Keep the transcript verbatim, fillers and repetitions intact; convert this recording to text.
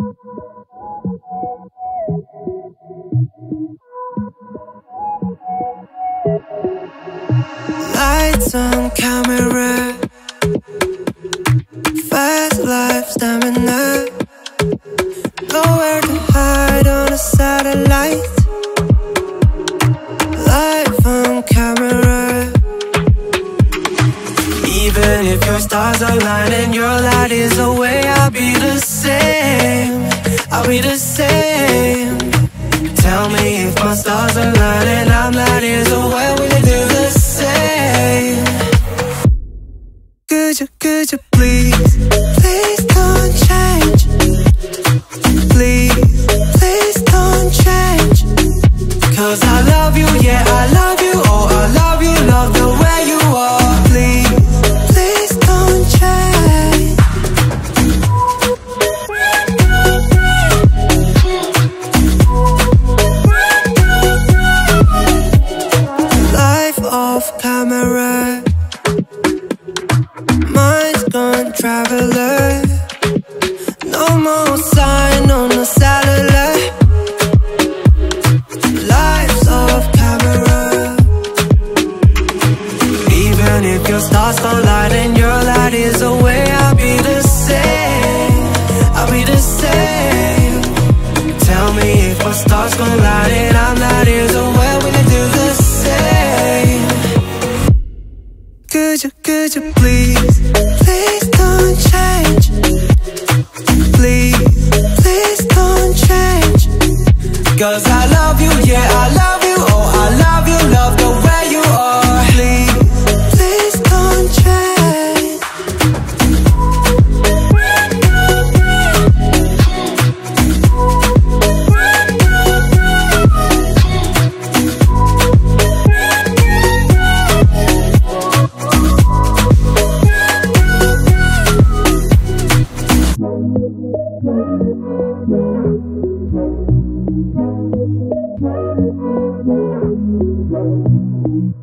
Lights on camera, fast life stamina, nowhere to hide on a satellite. Life on camera. Even if your stars align and your light is away, I'll be the same, I'll be the same. Tell me if my stars align and I'm light years away, will you do the same? Could you, could you please, please don't change? Please, please don't change. Cause I love you, yeah, I love you. Oh, I love you, love the way you are. Please, please don't change. Life off camera, mind's gone traveler. No more sign on the satellite. Life's off camera. Even if your stars collide and your light is away, I'll be the same, I'll be the same. Tell me if my stars collide and I'm light years away, will you do the same? Could you, could you please, please don't change? Please, please don't change. Cause I love you, yeah, I love you. Oh, I love you, love the way you are. Please, please don't change. Thank you.